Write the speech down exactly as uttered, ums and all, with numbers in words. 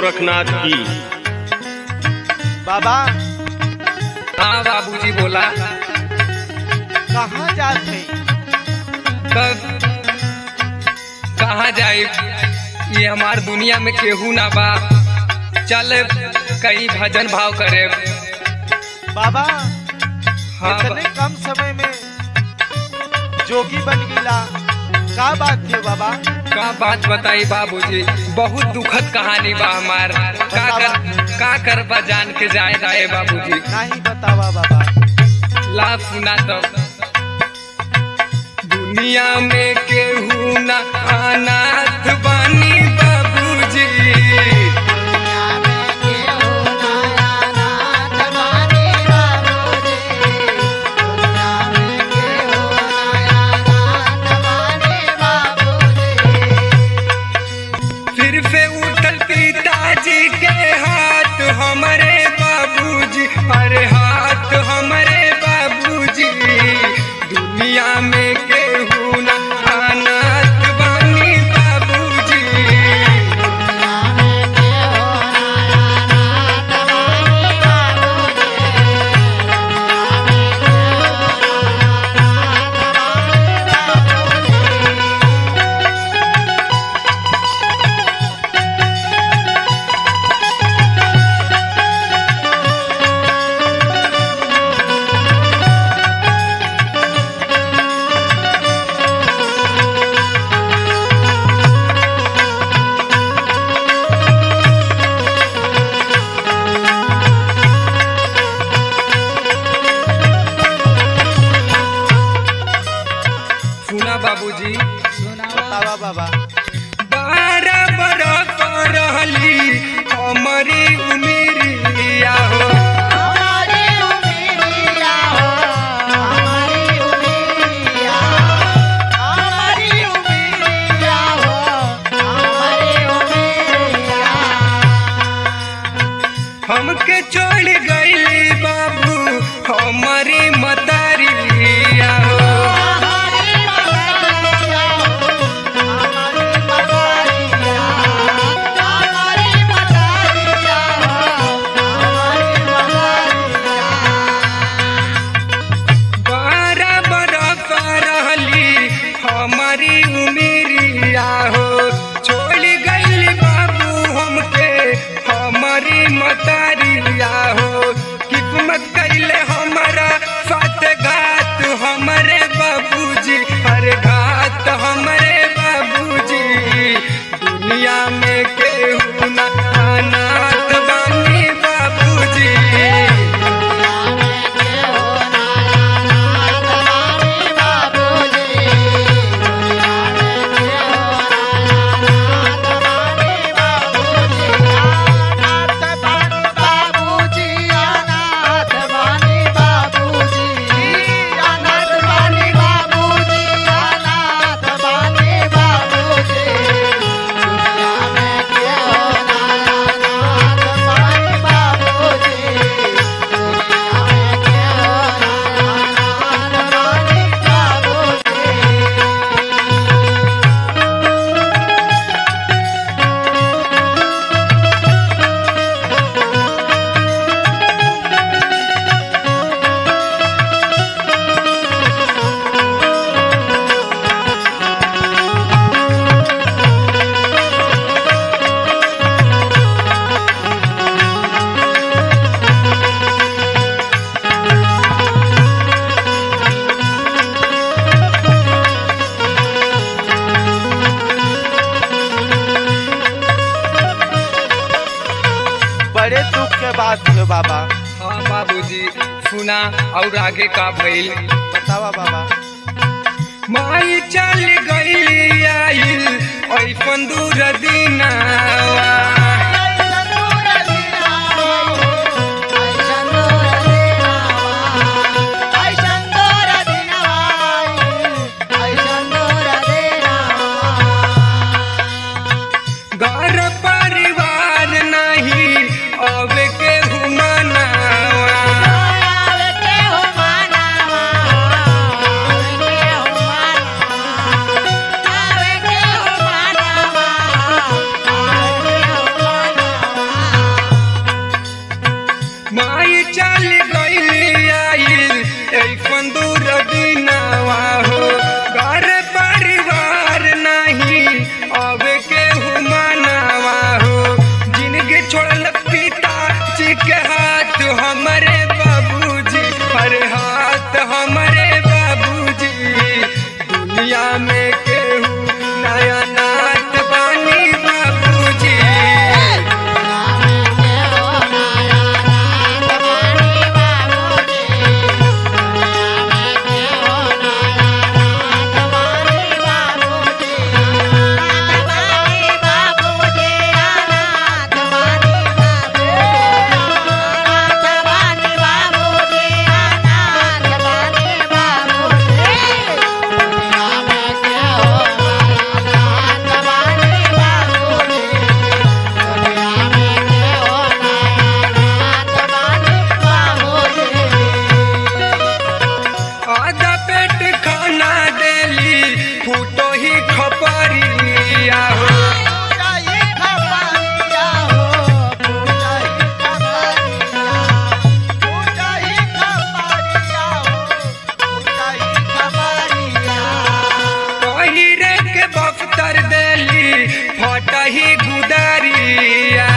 गोरखनाथ की। बाबा। हाँ बाबूजी बोला। कहाँ जाते? कहाँ जाए? ये हमार दुनिया में केहू ना बा। चल कहीं भजन भाव करे। बाबा हाँ इतने कम समय में जोगी बन गिला, का बात है बाबा? का बात बताई बाबूजी, बहुत दुखद कहानी बा हमार। का कर का कर बा जान के जाए जाए बाबूजी। नहीं बतावा बाबा। ला सुना तो। दुनिया में केहू ना अनाथ बानी बाबूजी। फिर से उठल पिताजी के हाथ हमारे बाबूजी, अरे हाथ हमारे बाबूजी। दुनिया में केहू ना अनाथ बानी बाबूजी। सुना बाबूजी, बतावा बाबा। बारह बरस रहली हमारी उमिरिया हो। हमके छोड़ गईली बाबू हमारी मतारिया हो। बारह बरस रहली हमारी उमिरिया हो। छोड़ गईली बाबू हमके हमारी मतारिया हो। किस्मत कैले हमारा साथ घात हमारे बाबूजी, हर घात हमारे बाबूजी। दुनिया में केहू ना अनाथ बानी बाबूजी। बड़े दुख के बात है बाबा। हाँ बाबूजी सुना और आगे का भइल। बतावा बाबा। माई चल गईली आइल ऐसन दूर दिनावा। घर परिवार नहीं अब के हुमानावा। रही गुदरिया